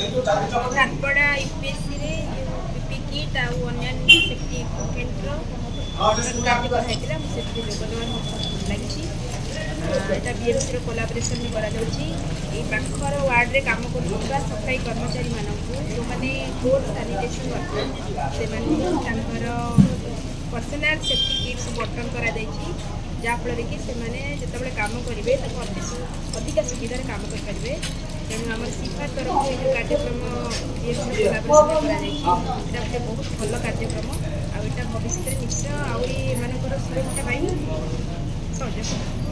Jharpada UPSC रे PP kit आ अन्य सेफ्टी इक्विपमेंट कार्य कराइला मुझे योगदान लगी यहाँ बीएमसी कोलाबोरेशन में पाखर वार्ड रे काम कर सफाई कर्मचारी मानक जो मैंने court sanitation worker personal safety kits बंटन करा जहाँफल कि से काम करेंगे अधिक सुविधा काम करेंगे तेणु आम सिफा तरफ जो कार्यक्रम गोटे बहुत भल कार्यक्रम आटा भविष्य निश्चय आम सुरक्षा सहयोग